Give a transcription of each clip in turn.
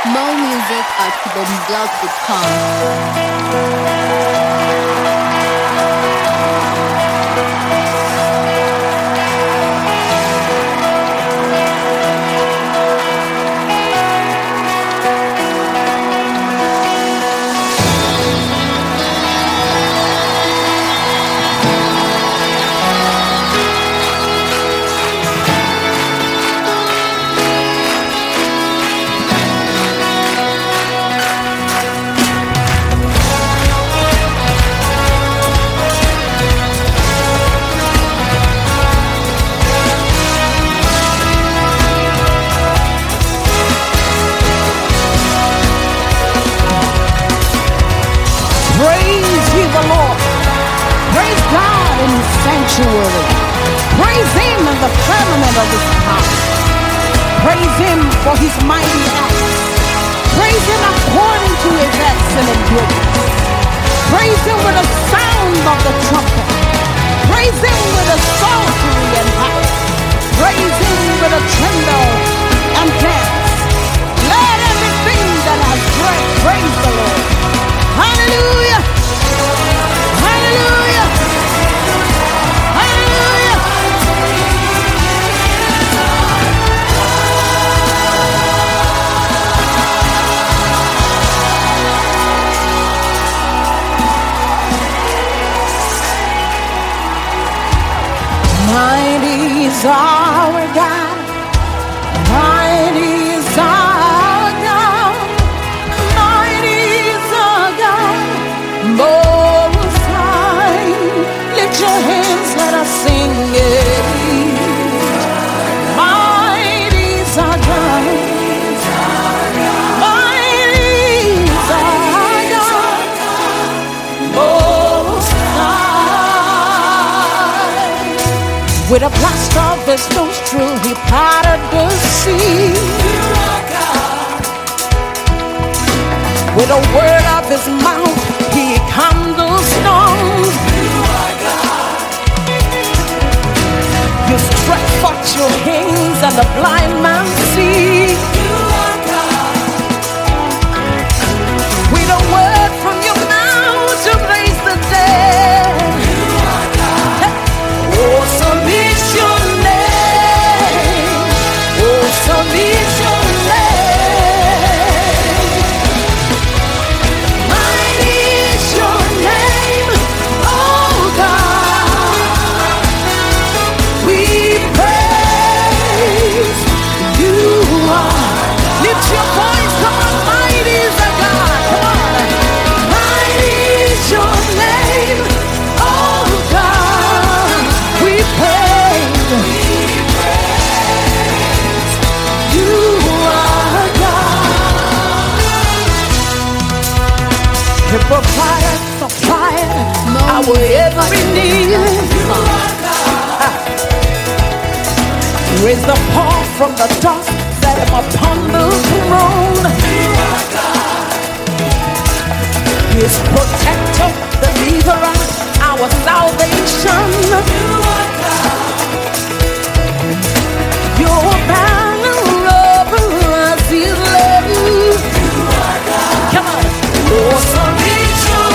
More music at kibomblog.com. Praise ye the Lord. Praise God in his sanctuary. Praise him in the firmament of his power. Praise him for his mighty acts. Praise him according to his excellent goodness. Praise him with the sound of the trumpet. Praise him with the psaltery and harp. Praise him with a tremble and dance. Let everything that has breath praise the Lord. Hallelujah! Hallelujah! Hallelujah! Mighty is our God. Mighty is our God. Mighty is our God. Most high. Lift your hands, let us sing it. Mighty is our God. Mighty is our God. Most high. With a blast of his nostril, he parted the sea. With a word of his mouth, he calmed the storms. You stretch forth your hands and the blind man see. With a word from your mouth, you raise the dead. Awesome is your name. Awesome is your name. Mighty is your name, oh God. We praise you. Lift your voice, come on. Mighty is our God, come on. Mighty is your name, oh God. We praise you are God. He provided, supplied our every need. Raise the poor from the dust, set him upon the throne. His protector, deliverer, our salvation. Your banner over us is love. Come on. Awesome is your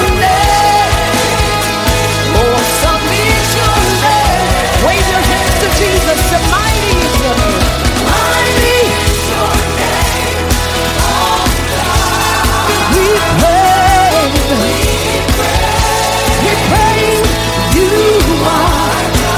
name. Awesome is your name. Wave your hands to Jesus. The mighty is your name. Mighty is your name. Oh God. We praise. We praise you are God.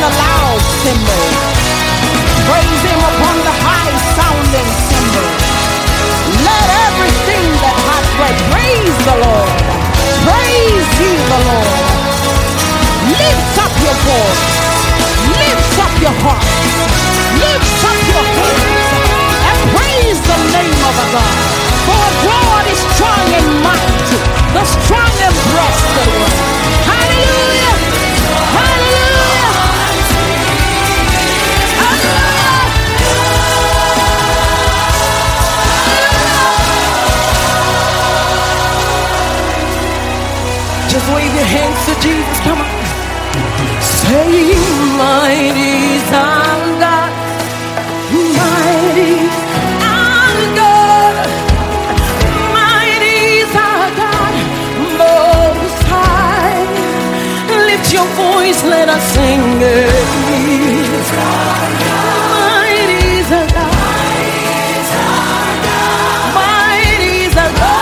the loud cymbal. Praise him upon the high sounding cymbal. Let everything that hath breath praise the Lord. Praise ye the Lord. Lift up your voice. Lift up your heart. Lift up your hands and praise the name of our God. For God is strong and mighty, the strong and breasted one. Hallelujah! Hallelujah! Hallelujah! Just wave your hands to Jesus. Come on. Say, mighty is our God. Mighty our God. Mighty is our God. Most high. Lift your voice, let us sing it. Mighty is our God. Mighty is our God. Mighty is our God.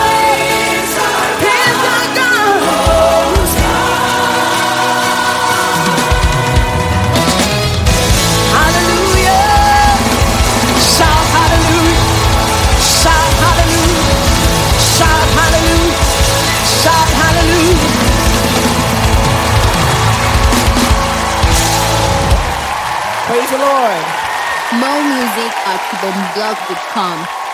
Praise the Lord. More music at kibomblog.com.